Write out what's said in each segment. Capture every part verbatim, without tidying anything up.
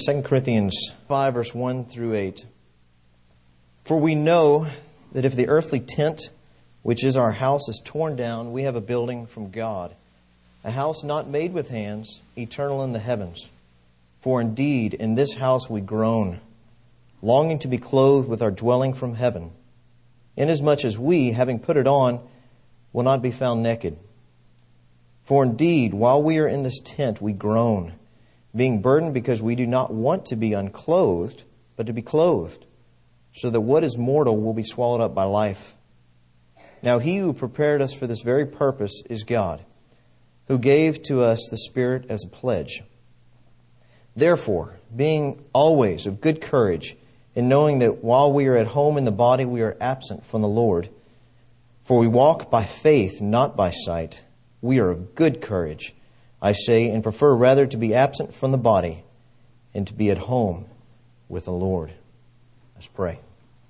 Second Corinthians five, verse one through eight. For we know that if the earthly tent, which is our house, is torn down, we have a building from God, a house not made with hands, eternal in the heavens. For indeed, in this house we groan, longing to be clothed with our dwelling from heaven, inasmuch as we, having put it on, will not be found naked. For indeed, while we are in this tent, we groan, being burdened because we do not want to be unclothed, but to be clothed, so that what is mortal will be swallowed up by life. Now he who prepared us for this very purpose is God, who gave to us the Spirit as a pledge. Therefore, being always of good courage, and knowing that while we are at home in the body, we are absent from the Lord, for we walk by faith, not by sight, we are of good courage, I say, and prefer rather to be absent from the body and to be at home with the Lord. Let's pray.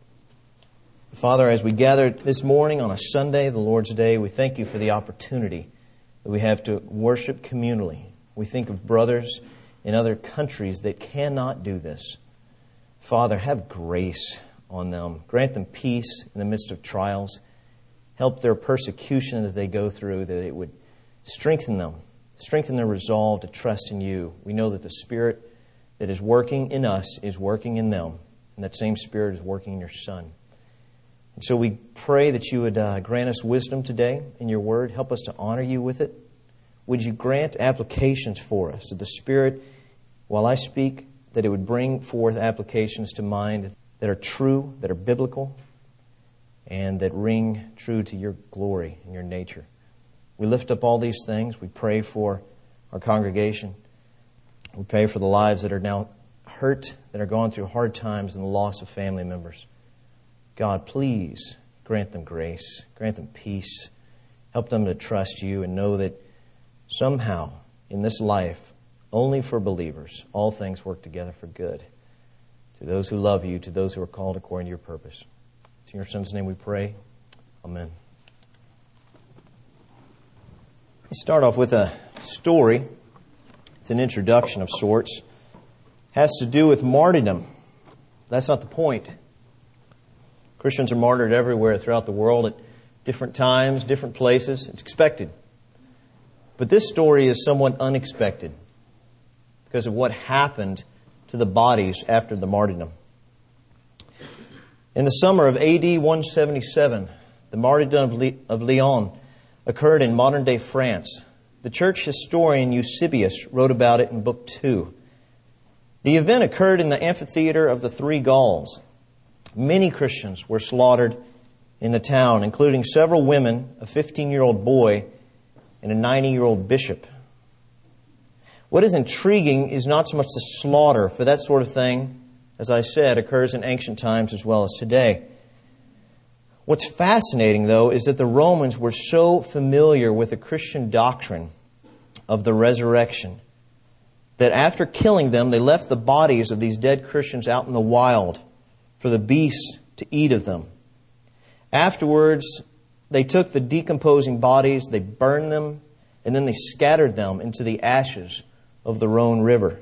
Father, as we gather this morning on a Sunday, the Lord's Day, we thank you for the opportunity that we have to worship communally. We think of brothers in other countries that cannot do this. Father, have grace on them. Grant them peace in the midst of trials. Help their persecution that they go through, that it would strengthen them, strengthen their resolve to trust in you. We know that the Spirit that is working in us is working in them, and that same Spirit is working in your Son. And so we pray that you would uh, grant us wisdom today in your word. Help us to honor you with it. Would you grant applications for us, that the Spirit, while I speak, that it would bring forth applications to mind that are true, that are biblical, and that ring true to your glory and your nature. We lift up all these things. We pray for our congregation. We pray for the lives that are now hurt, that are going through hard times and the loss of family members. God, please grant them grace, grant them peace. Help them to trust you and know that somehow in this life, only for believers, all things work together for good. To those who love you, to those who are called according to your purpose. It's in your Son's name we pray. Amen. We start off with a story. It's an introduction of sorts. It has to do with martyrdom. That's not the point. Christians are martyred everywhere throughout the world at different times, different places. It's expected. But this story is somewhat unexpected because of what happened to the bodies after the martyrdom. In the summer of A D one seventy-seven, the martyrdom of, Le- of Lyon occurred in modern-day France. The church historian Eusebius wrote about it in Book two. The event occurred in the amphitheater of the Three Gauls. Many Christians were slaughtered in the town, including several women, a fifteen-year-old boy, and a ninety-year-old bishop. What is intriguing is not so much the slaughter, for that sort of thing, as I said, occurs in ancient times as well as today. What's fascinating, though, is that the Romans were so familiar with the Christian doctrine of the resurrection that after killing them, they left the bodies of these dead Christians out in the wild for the beasts to eat of them. Afterwards, they took the decomposing bodies, they burned them, and then they scattered them into the ashes of the Rhone River.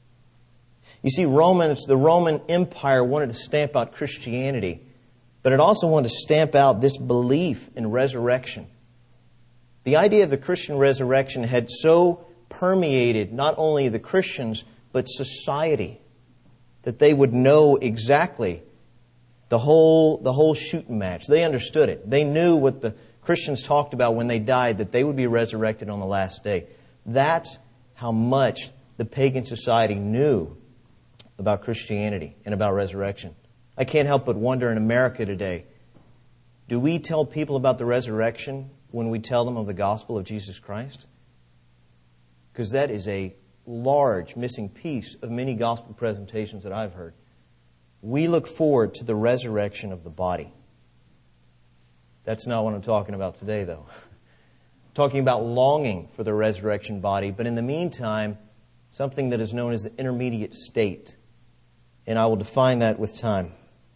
You see, Romans, the Roman Empire wanted to stamp out Christianity, but it also wanted to stamp out this belief in resurrection. The idea of the Christian resurrection had so permeated not only the Christians, but society, that they would know exactly the whole, the whole shooting match. They understood it. They knew what the Christians talked about when they died, that they would be resurrected on the last day. That's how much the pagan society knew about Christianity and about resurrection. I can't help but wonder in America today, do we tell people about the resurrection when we tell them of the gospel of Jesus Christ? Because that is a large missing piece of many gospel presentations that I've heard. We look forward to the resurrection of the body. That's not what I'm talking about today, though. I'm talking about longing for the resurrection body, but in the meantime, something that is known as the intermediate state. And I will define that with time.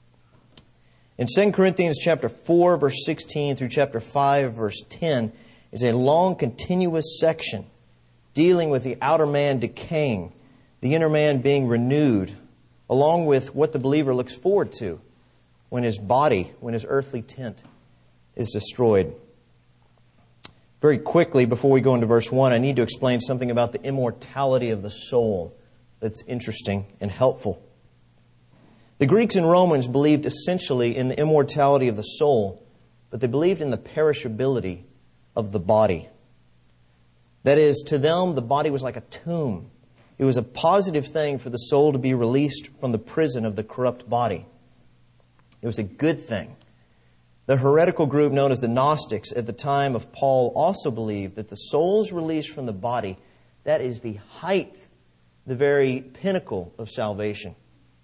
In Second Corinthians chapter four, verse sixteen through chapter five, verse ten, is a long, continuous section dealing with the outer man decaying, the inner man being renewed, along with what the believer looks forward to when his body, when his earthly tent is destroyed. Very quickly, before we go into verse one, I need to explain something about the immortality of the soul that's interesting and helpful. The Greeks and Romans believed essentially in the immortality of the soul, but they believed in the perishability of the body. That is, to them, the body was like a tomb. It was a positive thing for the soul to be released from the prison of the corrupt body. It was a good thing. The heretical group known as the Gnostics at the time of Paul also believed that the soul's release from the body, that is the height, the very pinnacle of salvation.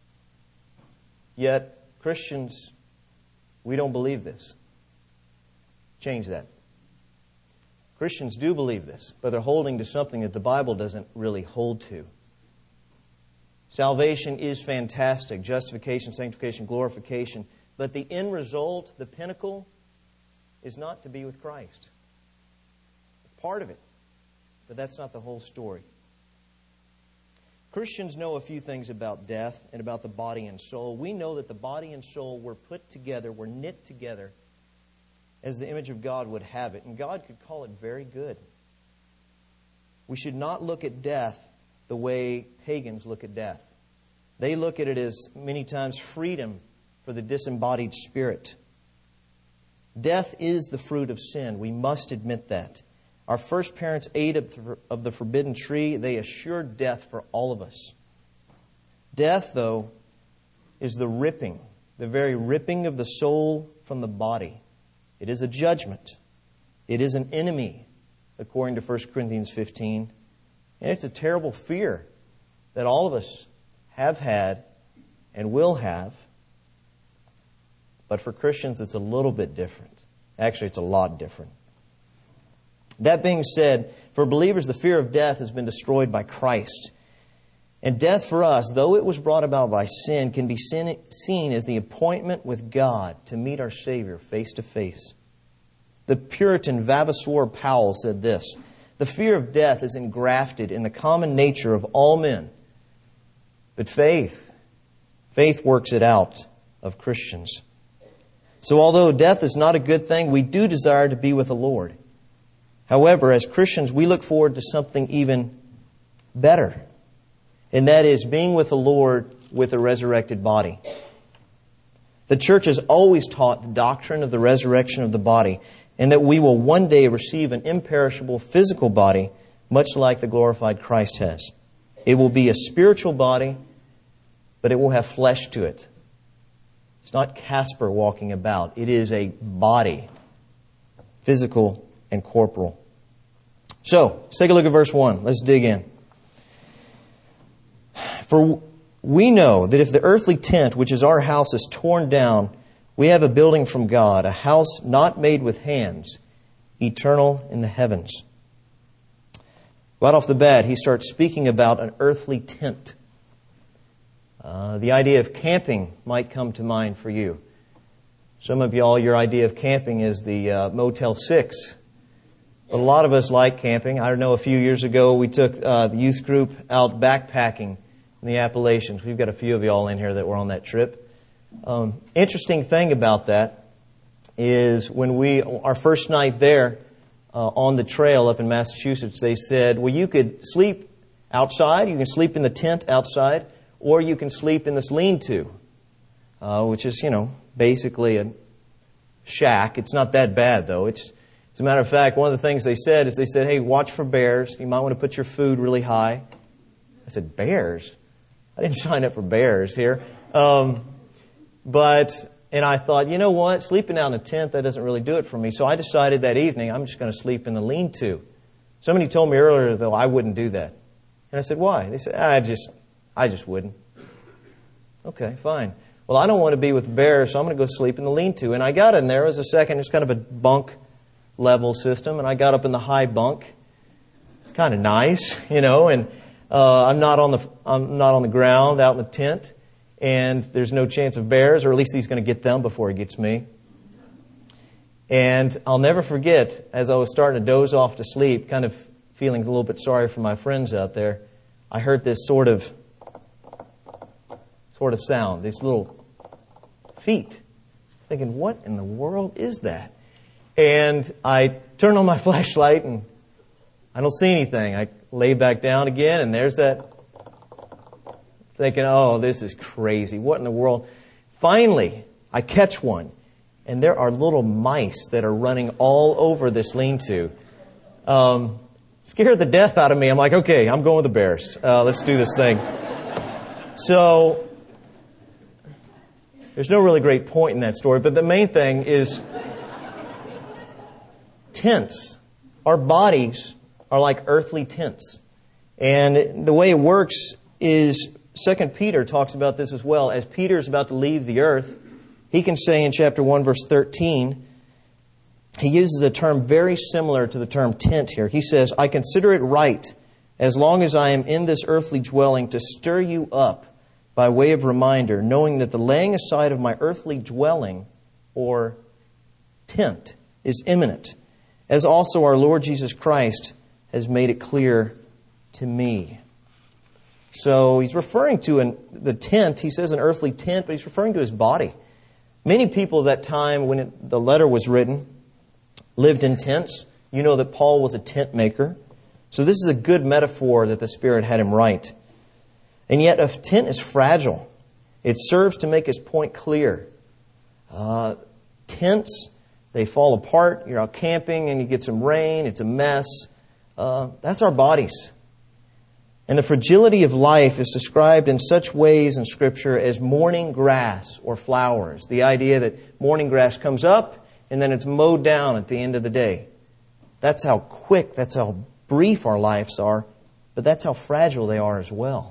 Yet, Christians, we don't believe this. Change that. Christians do believe this, but they're holding to something that the Bible doesn't really hold to. Salvation is fantastic. Justification, sanctification, glorification. But the end result, the pinnacle, is not to be with Christ. It's part of it, but that's not the whole story. Christians know a few things about death and about the body and soul. We know that the body and soul were put together, were knit together as the image of God would have it. And God could call it very good. We should not look at death the way pagans look at death. They look at it as many times freedom for the disembodied spirit. Death is the fruit of sin. We must admit that. Our first parents ate of the forbidden tree. They assured death for all of us. Death, though, is the ripping, the very ripping of the soul from the body. It is a judgment. It is an enemy, according to First Corinthians fifteen. And it's a terrible fear that all of us have had and will have. But for Christians, it's a little bit different. Actually, it's a lot different. That being said, for believers, the fear of death has been destroyed by Christ. And death for us, though it was brought about by sin, can be seen as the appointment with God to meet our Savior face to face. The Puritan Vavasor Powell said this: "The fear of death is engrafted in the common nature of all men. But faith, faith works it out of Christians." So although death is not a good thing, we do desire to be with the Lord. However, as Christians, we look forward to something even better. And that is being with the Lord with a resurrected body. The church has always taught the doctrine of the resurrection of the body, and that we will one day receive an imperishable physical body, much like the glorified Christ has. It will be a spiritual body, but it will have flesh to it. It's not Casper walking about. It is a body, physical and corporal. So, let's take a look at verse one. Let's dig in. "For we know that if the earthly tent, which is our house, is torn down, we have a building from God, a house not made with hands, eternal in the heavens." Right off the bat, he starts speaking about an earthly tent. Uh, the idea of camping might come to mind for you. Some of y'all, your idea of camping is the uh, Motel six. But a lot of us like camping. I don't know, a few years ago we took uh, the youth group out backpacking in the Appalachians. We've got a few of y'all in here that were on that trip. Um, interesting thing about that is when we, our first night there uh, on the trail up in Massachusetts, they said, well, you could sleep outside, you can sleep in the tent outside, or you can sleep in this lean-to, uh, which is, you know, basically a shack. It's not that bad, though. It's, as a matter of fact, one of the things they said is they said, hey, watch for bears. You might want to put your food really high. I said, bears? I didn't sign up for bears here. Um, but, and I thought, you know what? Sleeping out in a tent, that doesn't really do it for me. So I decided that evening, I'm just going to sleep in the lean-to. Somebody told me earlier, though, I wouldn't do that. And I said, why? They said, I just... I just wouldn't. Okay, fine. Well, I don't want to be with bears, so I'm going to go sleep in the lean-to. And I got in there. It was a second. It's kind of a bunk level system. And I got up in the high bunk. It's kind of nice, you know. And uh, I'm not on the I'm not on the ground out in the tent. And there's no chance of bears, or at least he's going to get them before he gets me. And I'll never forget, as I was starting to doze off to sleep, kind of feeling a little bit sorry for my friends out there, I heard this sort of sort of sound, these little feet. Thinking, what in the world is that? And I turn on my flashlight and I don't see anything. I lay back down again and there's that. Thinking, oh, this is crazy. What in the world? Finally, I catch one. And there are little mice that are running all over this lean-to. Um, scared the death out of me. I'm like, okay, I'm going with the bears. Uh, let's do this thing. So, there's no really great point in that story. But the main thing is tents. Our bodies are like earthly tents. And the way it works is Second Peter talks about this as well. As Peter is about to leave the earth, he can say in chapter one, verse thirteen, he uses a term very similar to the term tent here. He says, I consider it right, as long as I am in this earthly dwelling, to stir you up by way of reminder, knowing that the laying aside of my earthly dwelling, or tent, is imminent, as also our Lord Jesus Christ has made it clear to me. So he's referring to an, the tent. He says an earthly tent, but he's referring to his body. Many people at that time when it, the letter was written lived in tents. You know that Paul was a tent maker. So this is a good metaphor that the Spirit had him write. And yet a tent is fragile. It serves to make his point clear. Uh, tents, they fall apart. You're out camping and you get some rain. It's a mess. Uh, that's our bodies. And the fragility of life is described in such ways in Scripture as morning grass or flowers. The idea that morning grass comes up and then it's mowed down at the end of the day. That's how quick, that's how brief our lives are, but that's how fragile they are as well.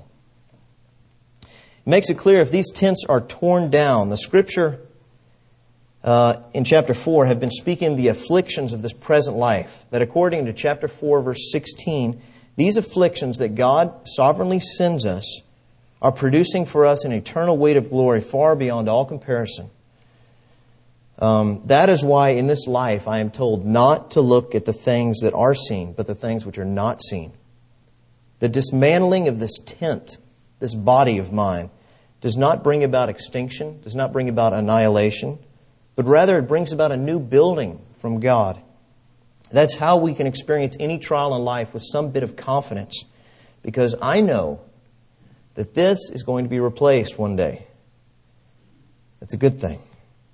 It makes it clear if these tents are torn down, the Scripture uh, in chapter four have been speaking of the afflictions of this present life, that according to chapter four, verse sixteen, these afflictions that God sovereignly sends us are producing for us an eternal weight of glory far beyond all comparison. Um, that is why in this life I am told not to look at the things that are seen, but the things which are not seen. The dismantling of this tent, this body of mine, does not bring about extinction, does not bring about annihilation, but rather it brings about a new building from God. That's how we can experience any trial in life with some bit of confidence. Because I know that this is going to be replaced one day. That's a good thing.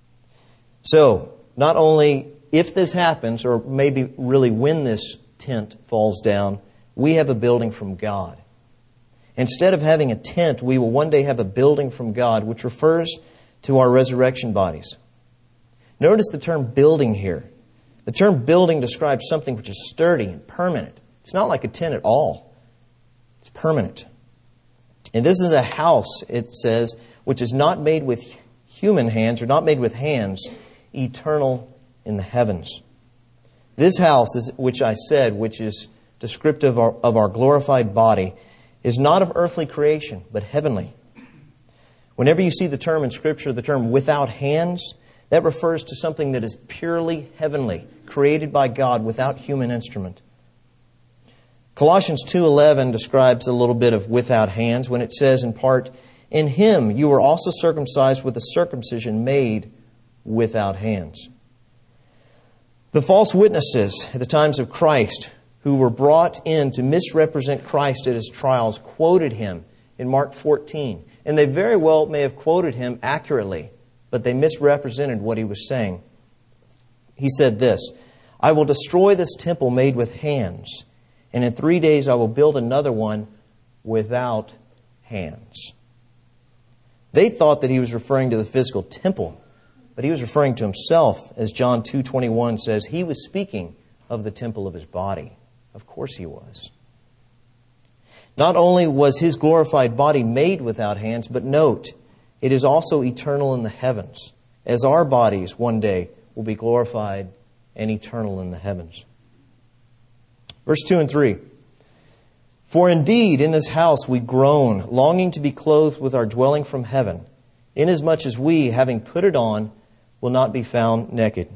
So, not only if this happens, or maybe really when this tent falls down, we have a building from God. Instead of having a tent, we will one day have a building from God, which refers to our resurrection bodies. Notice the term building here. The term building describes something which is sturdy and permanent. It's not like a tent at all. It's permanent. And this is a house, it says, which is not made with human hands, or not made with hands, eternal in the heavens. This house, is, which I said, which is descriptive of our, of our glorified body, is not of earthly creation, but heavenly. Whenever you see the term in Scripture, the term without hands, that refers to something that is purely heavenly, created by God without human instrument. Colossians two eleven describes a little bit of without hands when it says in part, in Him you were also circumcised with a circumcision made without hands. The false witnesses at the times of Christ who were brought in to misrepresent Christ at His trials quoted Him in Mark fourteen. And they very well may have quoted Him accurately, but they misrepresented what He was saying. He said this, I will destroy this temple made with hands, and in three days I will build another one without hands. They thought that He was referring to the physical temple, but He was referring to Himself, as John two twenty-one says. He was speaking of the temple of His body. Of course He was. Not only was His glorified body made without hands, but note, it is also eternal in the heavens, as our bodies one day will be glorified and eternal in the heavens. Verse two and three. For indeed in this house we groan, longing to be clothed with our dwelling from heaven, inasmuch as we, having put it on, will not be found naked.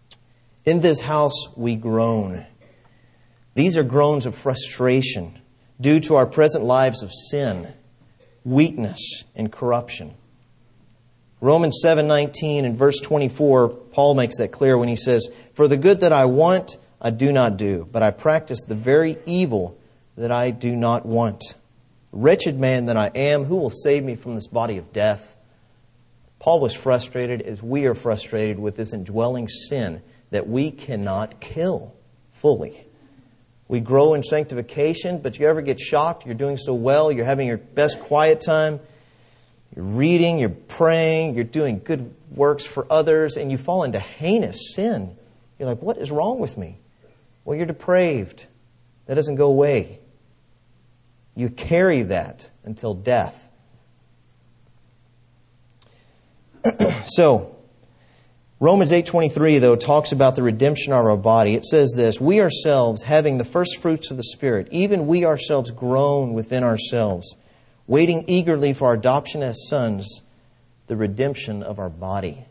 In this house we groan. These are groans of frustration. due to our present lives of sin, weakness, and corruption. Romans seven nineteen and verse twenty-four, Paul makes that clear when he says, "For the good that I want, I do not do, but I practice the very evil that I do not want. Wretched man that I am, who will save me from this body of death?" Paul was frustrated as we are frustrated with this indwelling sin that we cannot kill fully. We grow in sanctification, but you ever get shocked? You're doing so well, you're having your best quiet time, you're reading, you're praying, you're doing good works for others, and you fall into heinous sin. You're like, what is wrong with me? Well, you're depraved. That doesn't go away. You carry that until death. So, Romans eight twenty-three, though, talks about the redemption of our body. It says this, "We ourselves, having the first fruits of the Spirit, even we ourselves groan within ourselves, waiting eagerly for our adoption as sons, the redemption of our body."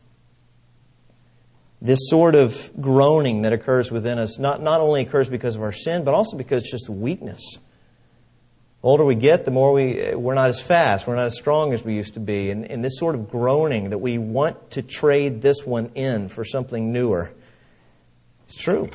This sort of groaning that occurs within us not, not only occurs because of our sin, but also because it's just weakness. The older we get, the more we, we're not as fast, we're not as strong as we used to be. And, and this sort of groaning that we want to trade this one in for something newer, it's true.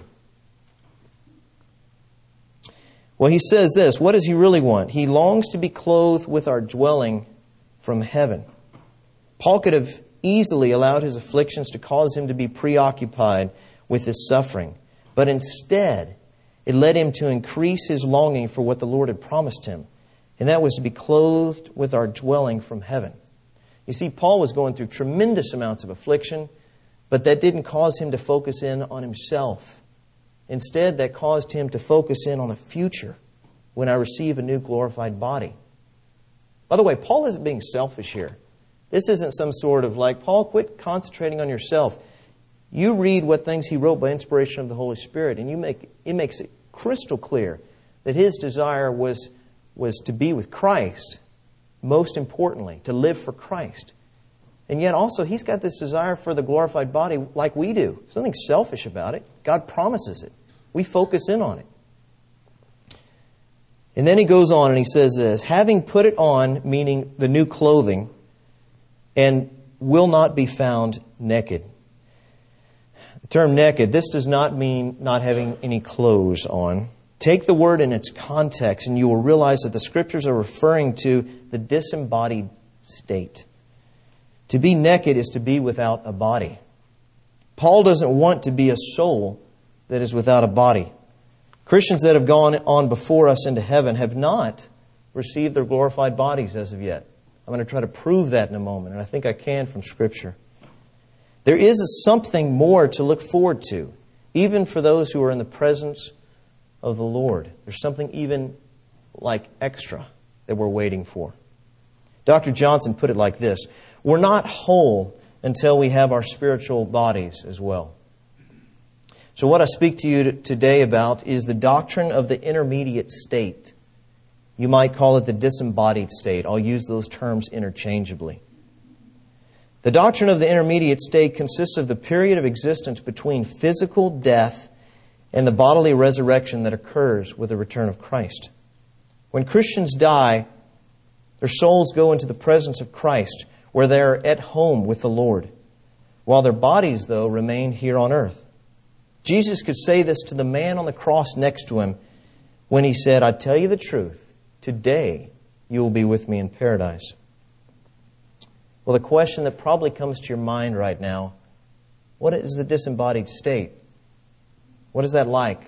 Well, he says this, what does he really want? He longs to be clothed with our dwelling from heaven. Paul could have easily allowed his afflictions to cause him to be preoccupied with his suffering. But instead, it led him to increase his longing for what the Lord had promised him. And that was to be clothed with our dwelling from heaven. You see, Paul was going through tremendous amounts of affliction, but that didn't cause him to focus in on himself. Instead, that caused him to focus in on the future when I receive a new glorified body. By the way, Paul isn't being selfish here. This isn't some sort of like, Paul, quit concentrating on yourself. You read what things he wrote by inspiration of the Holy Spirit, and you make it makes it crystal clear that his desire was, was to be with Christ, most importantly, to live for Christ. And yet also, he's got this desire for the glorified body like we do. There's nothing selfish about it. God promises it. We focus in on it. And then he goes on and he says this, having put it on, meaning the new clothing, and will not be found naked. The term naked, this does not mean not having any clothes on. Take the word in its context and you will realize that the Scriptures are referring to the disembodied state. To be naked is to be without a body. Paul doesn't want to be a soul that is without a body. Christians that have gone on before us into heaven have not received their glorified bodies as of yet. I'm going to try to prove that in a moment, and I think I can from Scripture. There is something more to look forward to, even for those who are in the presence of the Lord. There's something even like extra that we're waiting for. Doctor Johnson put it like this, we're not whole until we have our spiritual bodies as well. So what I speak to you today about is the doctrine of the intermediate state. You might call it the disembodied state. I'll use those terms interchangeably. The doctrine of the intermediate state consists of the period of existence between physical death and the bodily resurrection that occurs with the return of Christ. When Christians die, their souls go into the presence of Christ, where they are at home with the Lord, while their bodies, though, remain here on earth. Jesus could say this to the man on the cross next to him when he said, I tell you the truth, today you will be with me in paradise. Well, the question that probably comes to your mind right now, what is the disembodied state? What is that like?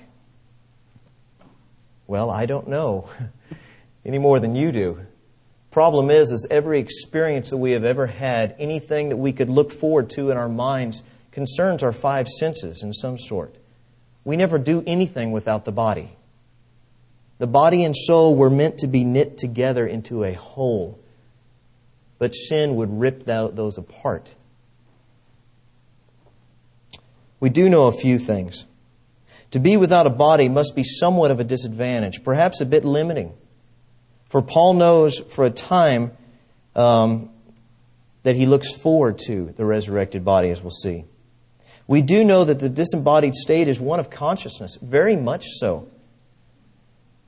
Well, I don't know any more than you do. Problem is, is every experience that we have ever had, anything that we could look forward to in our minds concerns our five senses in some sort. We never do anything without the body. The body and soul were meant to be knit together into a whole. But sin would rip those apart. We do know a few things. To be without a body must be somewhat of a disadvantage, perhaps a bit limiting. For Paul knows for a time um, that he looks forward to the resurrected body, as we'll see. We do know that the disembodied state is one of consciousness, very much so.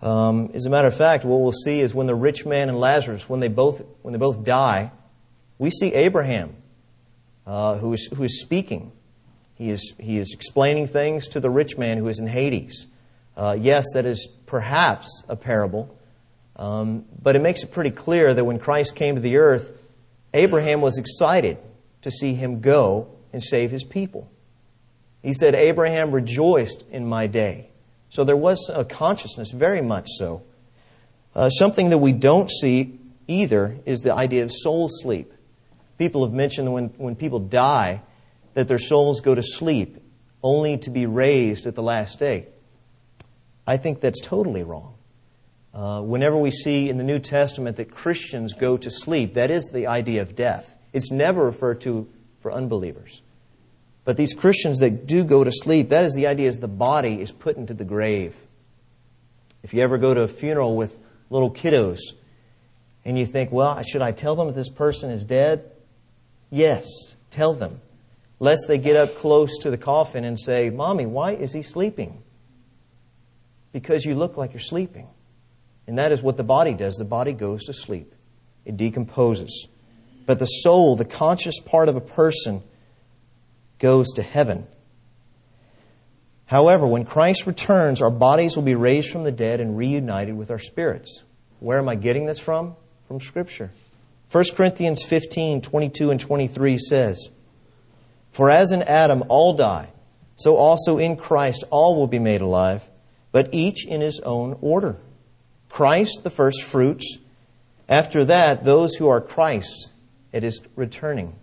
Um, as a matter of fact, what we'll see is when the rich man and Lazarus, when they both when they both die, we see Abraham, uh, who is who is speaking. He is he is explaining things to the rich man who is in Hades. Uh, yes, that is perhaps a parable, um, but it makes it pretty clear that when Christ came to the earth, Abraham was excited to see him go and save his people. He said, "Abraham rejoiced in my day." So there was a consciousness, very much so. Uh, something that we don't see either is the idea of soul sleep. People have mentioned when, when people die that their souls go to sleep only to be raised at the last day. I think that's totally wrong. Uh, whenever we see in the New Testament that Christians go to sleep, that is the idea of death. It's never referred to for unbelievers. But these Christians that do go to sleep, that is the idea is the body is put into the grave. If you ever go to a funeral with little kiddos and you think, well, should I tell them that this person is dead? Yes, tell them. Lest they get up close to the coffin and say, "Mommy, why is he sleeping?" Because you look like you're sleeping. And that is what the body does. The body goes to sleep. It decomposes. But the soul, the conscious part of a person, goes to heaven. However, when Christ returns, our bodies will be raised from the dead and reunited with our spirits. Where am I getting this from? From Scripture. First Corinthians fifteen, twenty-two and twenty-three says, "For as in Adam all die, so also in Christ all will be made alive, but each in his own order. Christ the first fruits, after that those who are Christ at his returning."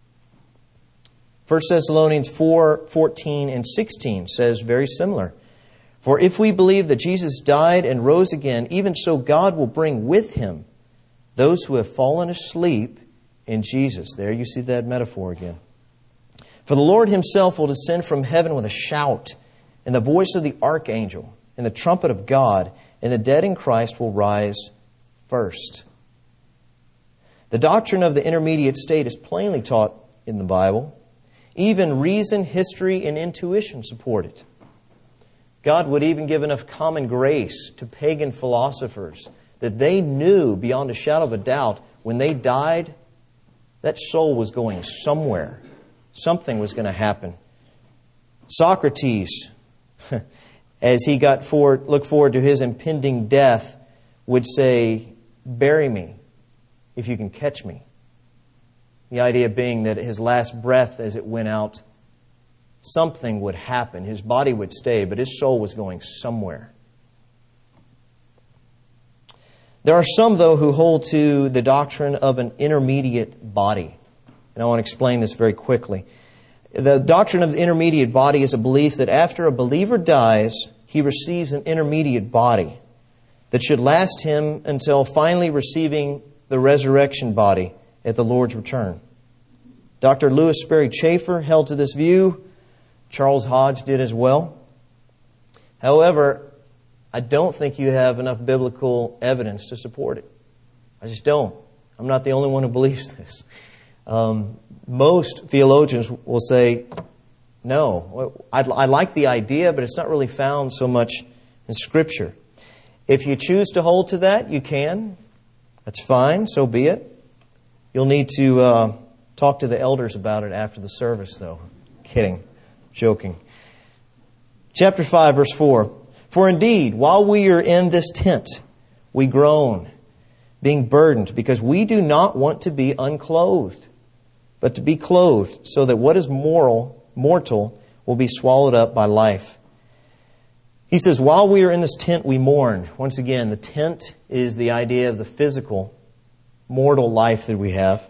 First Thessalonians four, fourteen and sixteen says very similar. "For if we believe that Jesus died and rose again, even so God will bring with him those who have fallen asleep in Jesus." There you see that metaphor again. "For the Lord himself will descend from heaven with a shout, and the voice of the archangel, and the trumpet of God, and the dead in Christ will rise first." The doctrine of the intermediate state is plainly taught in the Bible. Even reason, history, and intuition support it. God would even give enough common grace to pagan philosophers that they knew beyond a shadow of a doubt when they died, that soul was going somewhere. Something was going to happen. Socrates, as he got forward, looked forward to his impending death, would say, "Bury me if you can catch me." The idea being that his last breath as it went out, something would happen. His body would stay, but his soul was going somewhere. There are some, though, who hold to the doctrine of an intermediate body. And I want to explain this very quickly. The doctrine of the intermediate body is a belief that after a believer dies, he receives an intermediate body that should last him until finally receiving the resurrection body at the Lord's return. Doctor Lewis Sperry Chafer held to this view. Charles Hodge did as well. However, I don't think you have enough biblical evidence to support it. I just don't. I'm not the only one who believes this. Um, most theologians will say, no, I, I like the idea, but it's not really found so much in Scripture. If you choose to hold to that, you can. That's fine, so be it. You'll need to uh, talk to the elders about it after the service, though. Kidding. Joking. Chapter five, verse four. "For indeed, while we are in this tent, we groan, being burdened, because we do not want to be unclothed, but to be clothed, so that what is moral, mortal will be swallowed up by life." He says, while we are in this tent, we mourn. Once again, the tent is the idea of the physical, mortal life that we have.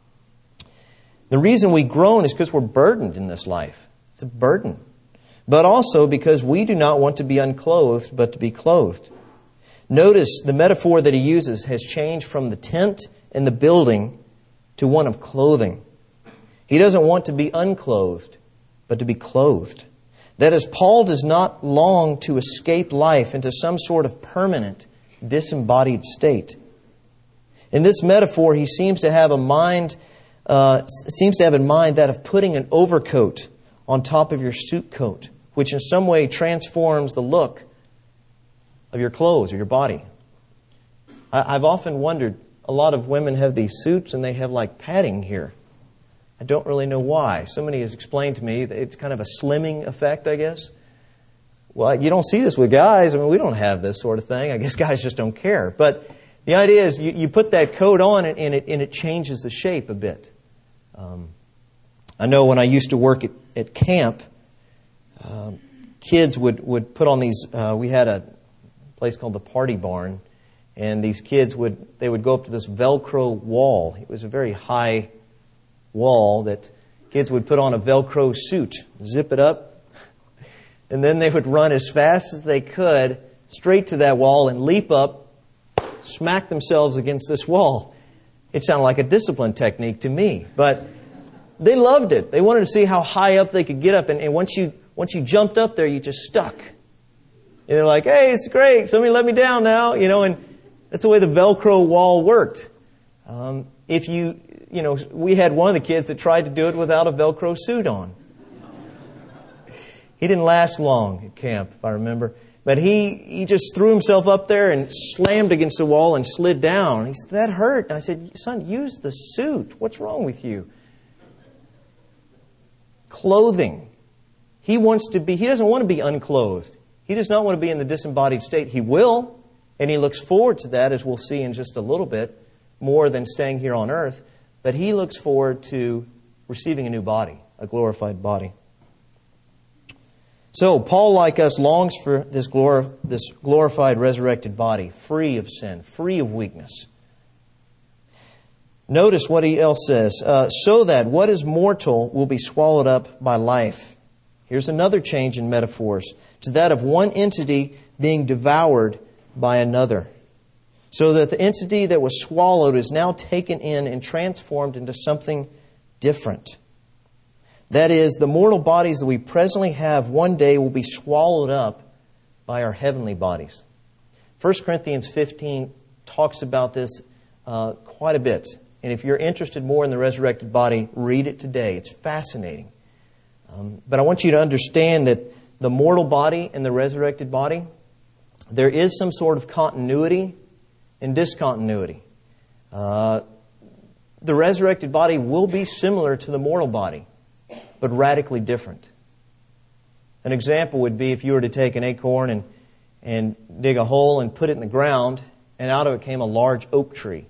The reason we groan is because we're burdened in this life. It's a burden. But also because we do not want to be unclothed, but to be clothed. Notice the metaphor that he uses has changed from the tent and the building to one of clothing. He doesn't want to be unclothed, but to be clothed. That is, Paul does not long to escape life into some sort of permanent, disembodied state. In this metaphor, he seems to have a mind, uh, seems to have in mind that of putting an overcoat on top of your suit coat, which in some way transforms the look of your clothes or your body. I, I've often wondered, a lot of women have these suits and they have like padding here. I don't really know why. Somebody has explained to me that it's kind of a slimming effect, I guess. Well, you don't see this with guys. I mean, we don't have this sort of thing. I guess guys just don't care. But the idea is you, you put that coat on and it, and it changes the shape a bit. Um, I know when I used to work at, at camp, um, kids would, would put on these, uh, we had a place called the Party Barn, and these kids would, they would go up to this Velcro wall. It was a very high wall that kids would put on a Velcro suit, zip it up, and then they would run as fast as they could straight to that wall and leap up, smack themselves against this wall. It sounded like a discipline technique to me, but they loved it. They wanted to see how high up they could get up, and, and once you once you jumped up there, you just stuck. And they're like, "Hey, it's great. Somebody let me down now," you know. And that's the way the Velcro wall worked. Um, if you, you know, we had one of the kids that tried to do it without a Velcro suit on. He didn't last long at camp, if I remember. But he, he just threw himself up there and slammed against the wall and slid down. He said, "That hurt." And I said, "Son, use the suit. What's wrong with you?" Clothing. He wants to be, he doesn't want to be unclothed. He does not want to be in the disembodied state. He will, and he looks forward to that, as we'll see in just a little bit, more than staying here on earth. But he looks forward to receiving a new body, a glorified body. So, Paul, like us, longs for this, glor- this glorified, resurrected body, free of sin, free of weakness. Notice what he else says. Uh, so that what is mortal will be swallowed up by life. Here's another change in metaphors. To that of one entity being devoured by another. So that the entity that was swallowed is now taken in and transformed into something different. That is, the mortal bodies that we presently have one day will be swallowed up by our heavenly bodies. First Corinthians fifteen talks about this uh, quite a bit. And if you're interested more in the resurrected body, read it today. It's fascinating. Um, but I want you to understand that the mortal body and the resurrected body, there is some sort of continuity and discontinuity. Uh, the resurrected body will be similar to the mortal body, but radically different. An example would be if you were to take an acorn and, and dig a hole and put it in the ground, and out of it came a large oak tree.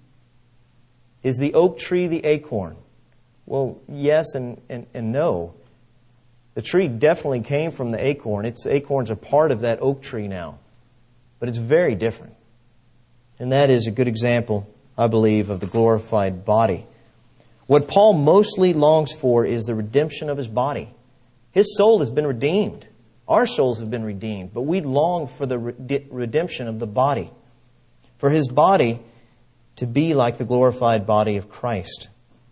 Is the oak tree the acorn? Well, yes and, and, and no. The tree definitely came from the acorn. Its acorns are part of that oak tree now. But it's very different. And that is a good example, I believe, of the glorified body. What Paul mostly longs for is the redemption of his body. His soul has been redeemed. Our souls have been redeemed. But we long for the redemption of the body. For his body to be like the glorified body of Christ.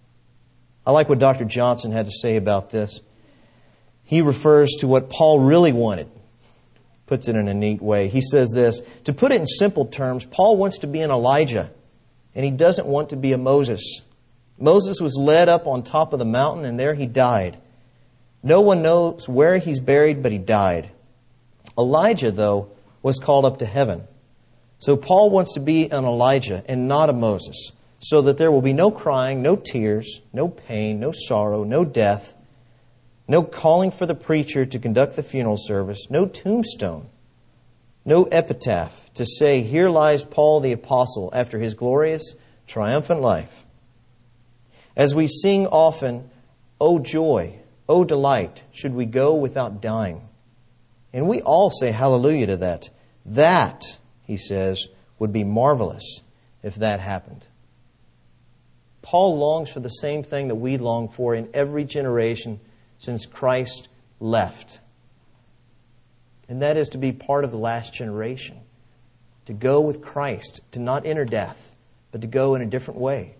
I like what Doctor Johnson had to say about this. He refers to what Paul really wanted. Puts it in a neat way. He says this, to put it in simple terms, Paul wants to be an Elijah, and he doesn't want to be a Moses. Moses was led up on top of the mountain, and there he died. No one knows where he's buried, but he died. Elijah, though, was called up to heaven. So Paul wants to be an Elijah and not a Moses, so that there will be no crying, no tears, no pain, no sorrow, no death, no calling for the preacher to conduct the funeral service, no tombstone, no epitaph to say, "Here lies Paul the Apostle after his glorious, triumphant life." As we sing often, "O joy, O delight, should we go without dying." And we all say hallelujah to that. That, he says, would be marvelous if that happened. Paul longs for the same thing that we long for in every generation since Christ left. And that is to be part of the last generation. To go with Christ, to not enter death, but to go in a different way.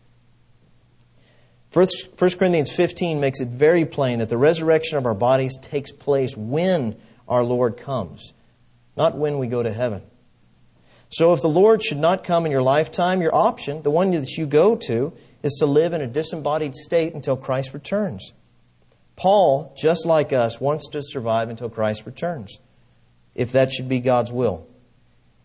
First Corinthians fifteen makes it very plain that the resurrection of our bodies takes place when our Lord comes, not when we go to heaven. So if the Lord should not come in your lifetime, your option, the one that you go to, is to live in a disembodied state until Christ returns. Paul, just like us, wants to survive until Christ returns, if that should be God's will.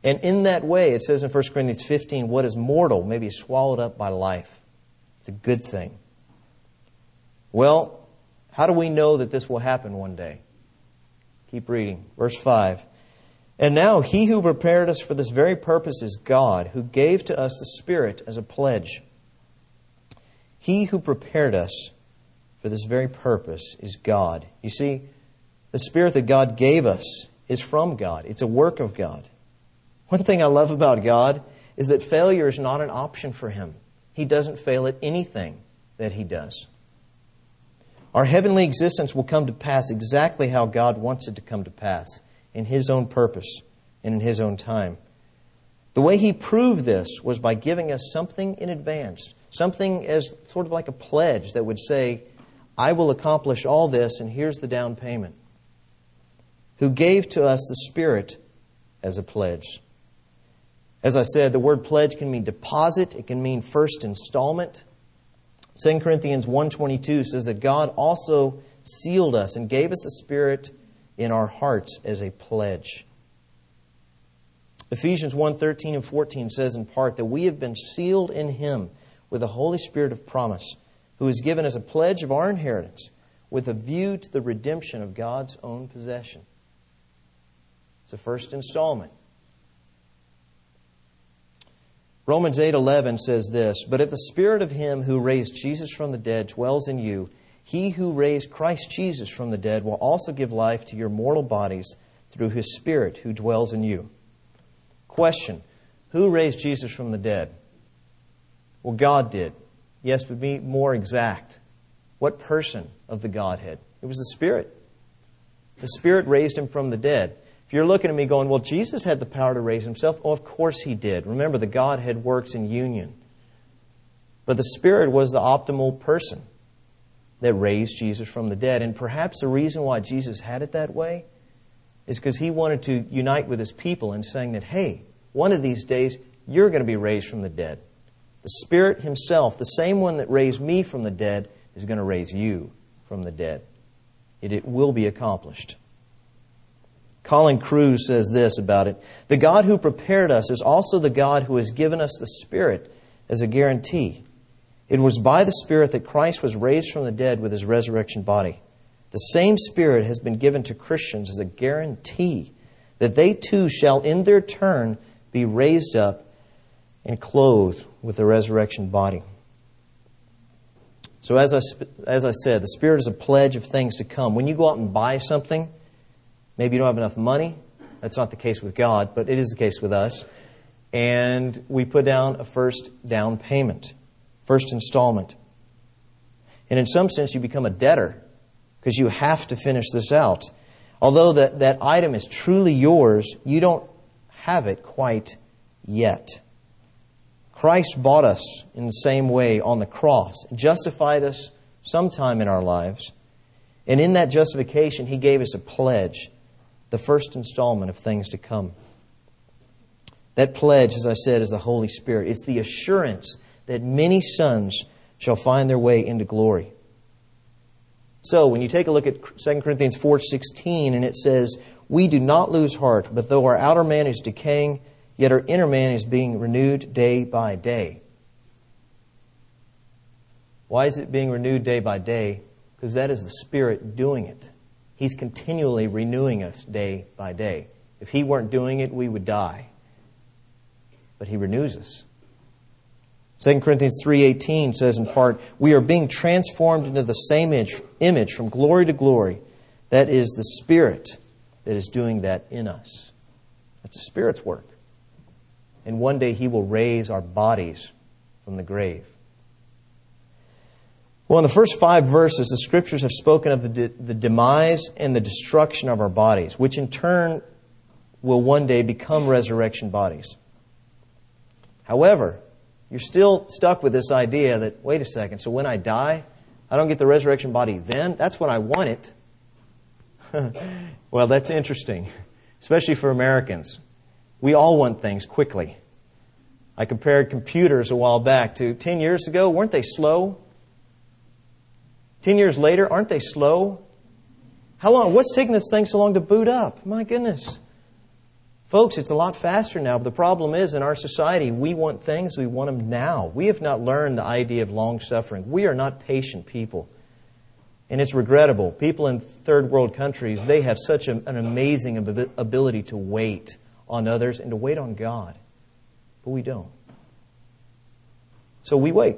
And in that way, it says in First Corinthians fifteen, what is mortal may be swallowed up by life. It's a good thing. Well, how do we know that this will happen one day? Keep reading. Verse five. And now he who prepared us for this very purpose is God, who gave to us the Spirit as a pledge. He who prepared us for this very purpose is God. You see, the Spirit that God gave us is from God. It's a work of God. One thing I love about God is that failure is not an option for Him. He doesn't fail at anything that He does. Our heavenly existence will come to pass exactly how God wants it to come to pass, in His own purpose and in His own time. The way He proved this was by giving us something in advance, something as sort of like a pledge that would say, I will accomplish all this and here's the down payment. Who gave to us the Spirit as a pledge. As I said, the word pledge can mean deposit, it can mean first installment. Second Corinthians one twenty-two says that God also sealed us and gave us the Spirit in our hearts as a pledge. Ephesians one thirteen and fourteen says in part that we have been sealed in Him with the Holy Spirit of promise, who is given as a pledge of our inheritance with a view to the redemption of God's own possession. It's a first installment. Romans eight eleven says this, but if the Spirit of Him who raised Jesus from the dead dwells in you, He who raised Christ Jesus from the dead will also give life to your mortal bodies through His Spirit who dwells in you. Question, who raised Jesus from the dead? Well, God did. Yes, but be more exact. What person of the Godhead? It was the Spirit. The Spirit raised Him from the dead. If you're looking at me going, well, Jesus had the power to raise Himself. Oh, of course He did. Remember, the Godhead works in union. But the Spirit was the optimal person that raised Jesus from the dead. And perhaps the reason why Jesus had it that way is because He wanted to unite with His people in saying that, hey, one of these days, you're going to be raised from the dead. The Spirit Himself, the same one that raised me from the dead, is going to raise you from the dead. It, it will be accomplished. Colin Cruz says this about it. The God who prepared us is also the God who has given us the Spirit as a guarantee. It was by the Spirit that Christ was raised from the dead with His resurrection body. The same Spirit has been given to Christians as a guarantee that they too shall in their turn be raised up and clothed with the resurrection body. So as I, as I said, the Spirit is a pledge of things to come. When you go out and buy something, maybe you don't have enough money. That's not the case with God, but it is the case with us. And we put down a first down payment, first installment. And in some sense, you become a debtor because you have to finish this out. Although that, that item is truly yours, you don't have it quite yet. Christ bought us in the same way on the cross, justified us sometime in our lives. And in that justification, He gave us a pledge, the first installment of things to come. That pledge, as I said, is the Holy Spirit. It's the assurance that many sons shall find their way into glory. So, when you take a look at Second Corinthians four sixteen, and it says, we do not lose heart, but though our outer man is decaying, yet our inner man is being renewed day by day. Why is it being renewed day by day? Because that is the Spirit doing it. He's continually renewing us day by day. If He weren't doing it, we would die. But He renews us. Second Corinthians three eighteen says in part, we are being transformed into the same image, image from glory to glory. That is the Spirit that is doing that in us. That's the Spirit's work. And one day He will raise our bodies from the grave. Well, in the first five verses, the Scriptures have spoken of the, de- the demise and the destruction of our bodies, which in turn will one day become resurrection bodies. However, you're still stuck with this idea that, wait a second, so when I die, I don't get the resurrection body then? That's when I want it. Well, that's interesting, especially for Americans. We all want things quickly. I compared computers a while back to ten years ago. Weren't they slow? Ten years later, aren't they slow? How long? What's taking this thing so long to boot up? My goodness. Folks, it's a lot faster now, but the problem is in our society, we want things, we want them now. We have not learned the idea of long-suffering. We are not patient people. And it's regrettable. People in third world countries, they have such a, an amazing ab- ability to wait on others and to wait on God. But we don't. So we wait.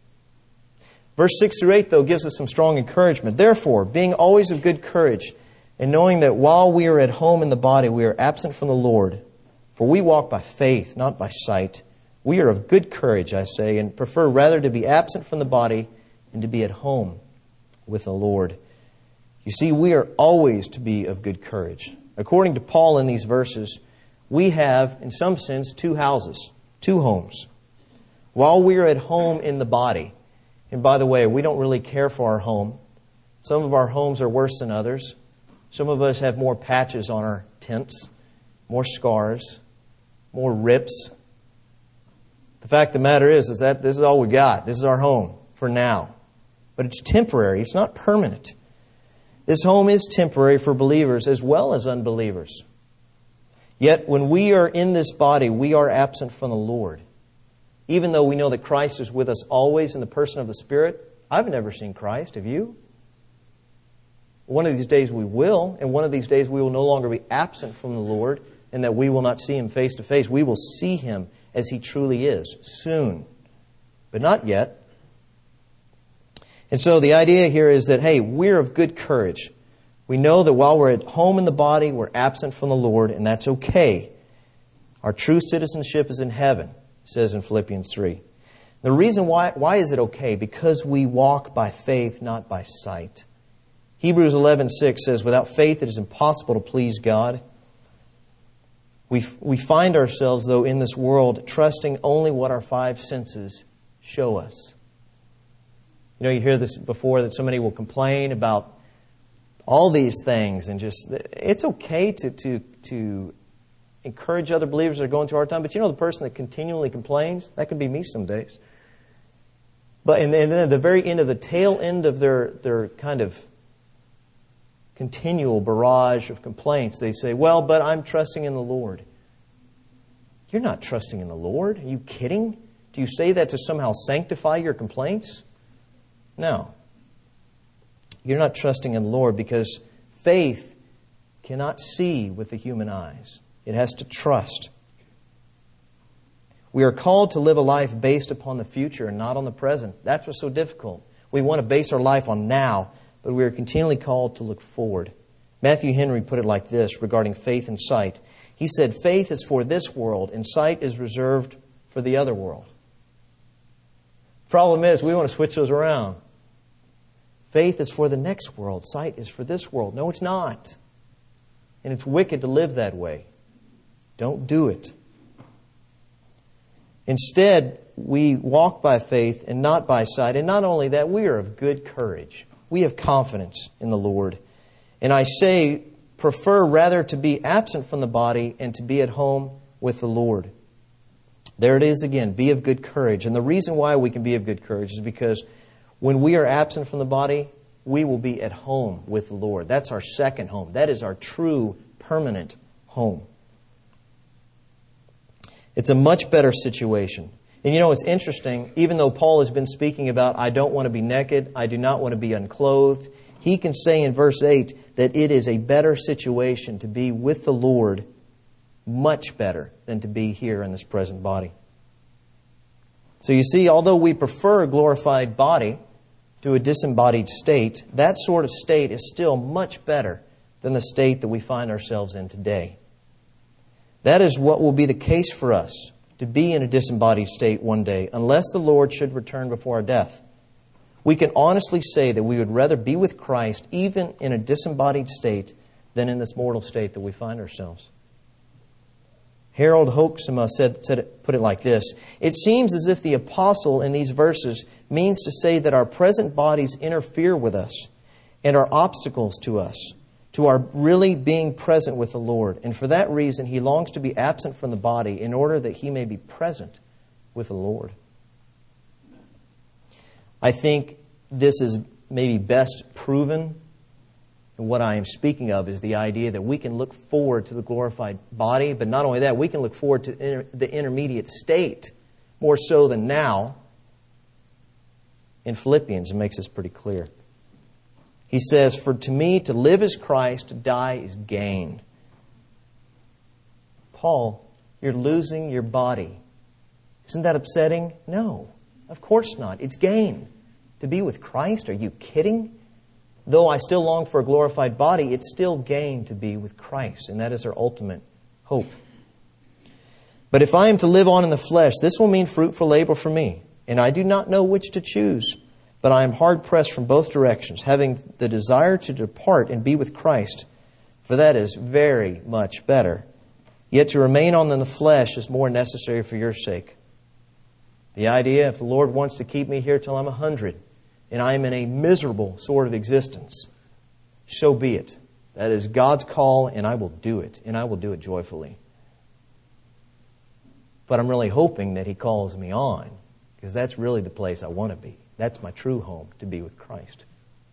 Verse six through eight, though, gives us some strong encouragement. Therefore, being always of good courage, and knowing that while we are at home in the body, we are absent from the Lord. For we walk by faith, not by sight. We are of good courage, I say, and prefer rather to be absent from the body and to be at home with the Lord. You see, we are always to be of good courage. According to Paul in these verses, we have, in some sense, two houses, two homes. While we are at home in the body, and by the way, we don't really care for our home. Some of our homes are worse than others. Some of us have more patches on our tents, more scars, more rips. The fact of the matter is, is that this is all we got. This is our home for now. But it's temporary. It's not permanent. This home is temporary for believers as well as unbelievers. Yet when we are in this body, we are absent from the Lord. Even though we know that Christ is with us always in the person of the Spirit, I've never seen Christ. Have you? One of these days we will, and one of these days we will no longer be absent from the Lord, and that we will not see Him face to face. We will see Him as He truly is, soon. But not yet. And so the idea here is that, hey, we're of good courage. We know that while we're at home in the body, we're absent from the Lord, and that's okay. Our true citizenship is in heaven, it says in Philippians three. The reason why, why is it okay? Because we walk by faith, not by sight. Hebrews eleven six says, without faith it is impossible to please God. We, we find ourselves, though, in this world trusting only what our five senses show us. You know, you hear this before, that somebody will complain about all these things, and just, it's okay to, to, to encourage other believers that are going through a hard time, but you know the person that continually complains, that could be me some days. But and, and then at the very end of the tail end of their, their kind of continual barrage of complaints, they say, well, but I'm trusting in the Lord. You're not trusting in the Lord. Are you kidding? Do you say that to somehow sanctify your complaints? No. You're not trusting in the Lord because faith cannot see with the human eyes. It has to trust. We are called to live a life based upon the future and not on the present. That's what's so difficult. We want to base our life on now, but we are continually called to look forward. Matthew Henry put it like this regarding faith and sight. He said, faith is for this world and sight is reserved for the other world. Problem is, we want to switch those around. Faith is for the next world. Sight is for this world. No, it's not. And it's wicked to live that way. Don't do it. Instead, we walk by faith and not by sight. And not only that, we are of good courage. We have confidence in the Lord. And I say, prefer rather to be absent from the body and to be at home with the Lord. There it is again, be of good courage. And the reason why we can be of good courage is because when we are absent from the body, we will be at home with the Lord. That's our second home. That is our true, permanent home. It's a much better situation. And you know, it's interesting, even though Paul has been speaking about, I don't want to be naked, I do not want to be unclothed, he can say in verse eight that it is a better situation to be with the Lord, much better than to be here in this present body. So you see, although we prefer a glorified body to a disembodied state, that sort of state is still much better than the state that we find ourselves in today. That is what will be the case for us, to be in a disembodied state one day, unless the Lord should return before our death. We can honestly say that we would rather be with Christ, even in a disembodied state, than in this mortal state that we find ourselves. Harold Hoeksema said, said it, put it like this. It seems as if the apostle in these verses means to say that our present bodies interfere with us and are obstacles to us, to our really being present with the Lord. And for that reason, he longs to be absent from the body in order that he may be present with the Lord. I think this is maybe best proven And what I am speaking of is the idea that we can look forward to the glorified body, but not only that, we can look forward to inter- the intermediate state, more so than now. In Philippians, it makes this pretty clear. He says, "For to me to live is Christ, to die is gain." Paul, you're losing your body. Isn't that upsetting? No, of course not. It's gain. To be with Christ? Are you kidding? Though I still long for a glorified body, it's still gain to be with Christ, and that is our ultimate hope. "But if I am to live on in the flesh, this will mean fruitful labor for me. And I do not know which to choose, but I am hard-pressed from both directions, having the desire to depart and be with Christ, for that is very much better. Yet to remain on in the flesh is more necessary for your sake." The idea, if the Lord wants to keep me here till I'm a hundred, and I am in a miserable sort of existence, so be it. That is God's call, and I will do it, and I will do it joyfully. But I'm really hoping that He calls me on, because that's really the place I want to be. That's my true home, to be with Christ.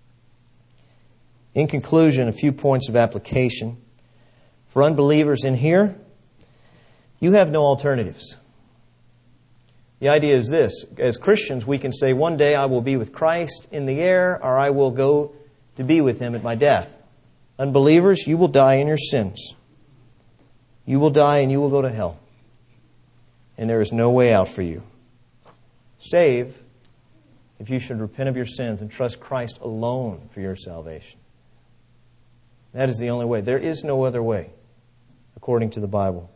In conclusion, a few points of application. For unbelievers in here, you have no alternatives. The idea is this. As Christians, we can say, one day I will be with Christ in the air, or I will go to be with Him at my death. Unbelievers, you will die in your sins. You will die and you will go to hell. And there is no way out for you. Save if you should repent of your sins and trust Christ alone for your salvation. That is the only way. There is no other way, according to the Bible.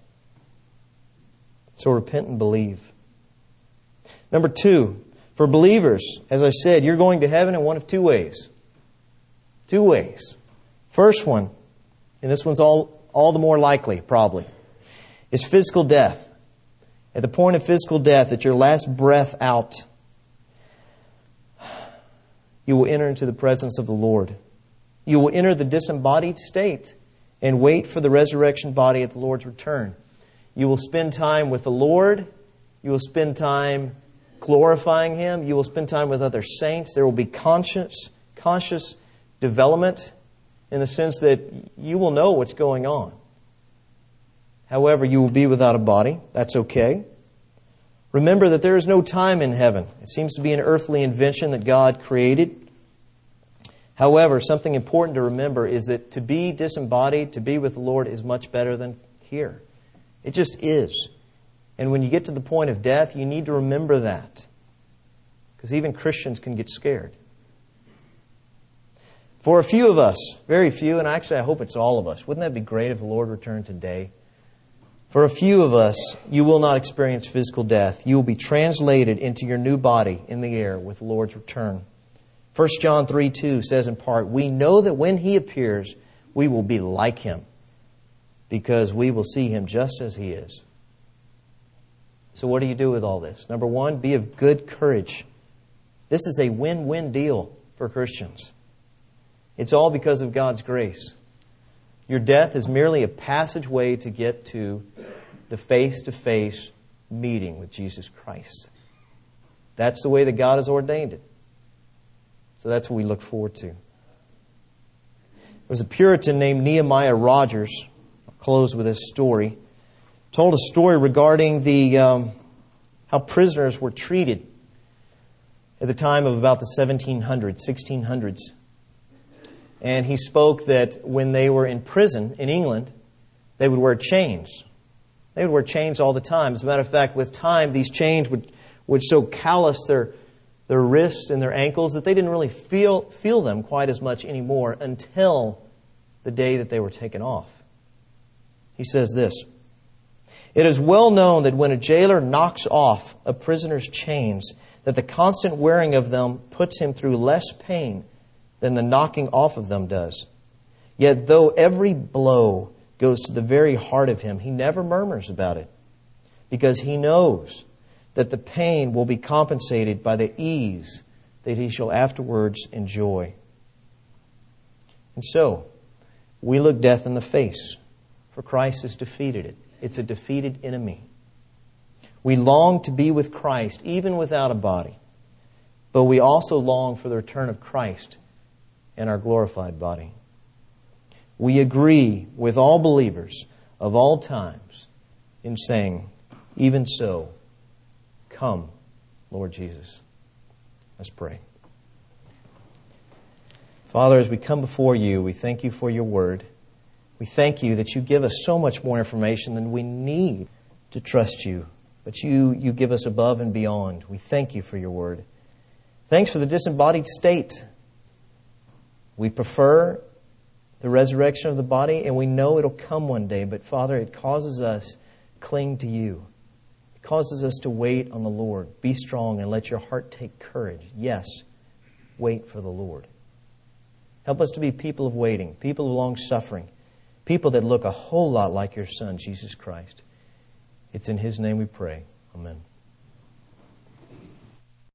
So repent and believe. Number two, for believers, as I said, you're going to heaven in one of two ways. Two ways. First one, and this one's all, all the more likely, probably, is physical death. At the point of physical death, at your last breath out, you will enter into the presence of the Lord. You will enter the disembodied state and wait for the resurrection body at the Lord's return. You will spend time with the Lord. You will spend time glorifying Him. You will spend time with other saints. There will be conscious, conscious development in the sense that you will know what's going on. However, you will be without a body. That's okay. Remember that there is no time in heaven. It seems to be an earthly invention that God created. However, something important to remember is that to be disembodied, to be with the Lord, is much better than here. It just is. And when you get to the point of death, you need to remember that. Because even Christians can get scared. For a few of us, very few, and actually I hope it's all of us, wouldn't that be great if the Lord returned today? For a few of us, you will not experience physical death. You will be translated into your new body in the air with the Lord's return. First John three two says in part, "We know that when He appears, we will be like Him, because we will see Him just as He is." So what do you do with all this? Number one, be of good courage. This is a win-win deal for Christians. It's all because of God's grace. Your death is merely a passageway to get to the face-to-face meeting with Jesus Christ. That's the way that God has ordained it. So that's what we look forward to. There was a Puritan named Nehemiah Rogers. I'll close with this story. Told a story regarding the um, how prisoners were treated at the time of about the seventeen hundreds, sixteen hundreds. And he spoke that when they were in prison in England, they would wear chains. They would wear chains all the time. As a matter of fact, with time, these chains would, would so callous their, their wrists and their ankles that they didn't really feel, feel them quite as much anymore until the day that they were taken off. He says this, "It is well known that when a jailer knocks off a prisoner's chains, that the constant wearing of them puts him through less pain than the knocking off of them does. Yet though every blow goes to the very heart of him, he never murmurs about it, because he knows that the pain will be compensated by the ease that he shall afterwards enjoy." And so, we look death in the face, for Christ has defeated it. It's a defeated enemy. We long to be with Christ, even without a body. But we also long for the return of Christ in our glorified body. we agree with all believers of all times in saying, even so, come, Lord Jesus. Let's pray. Father, as we come before you, we thank you for your word. We thank you that you give us so much more information than we need to trust you. But you, you give us above and beyond. We thank you for your word. Thanks for the disembodied state. We prefer the resurrection of the body, and we know it'll come one day. But Father, it causes us to cling to you. It causes us to wait on the Lord. Be strong and let your heart take courage. Yes, wait for the Lord. Help us to be people of waiting, people of long suffering, people that look a whole lot like your Son, Jesus Christ. It's in His name we pray. Amen.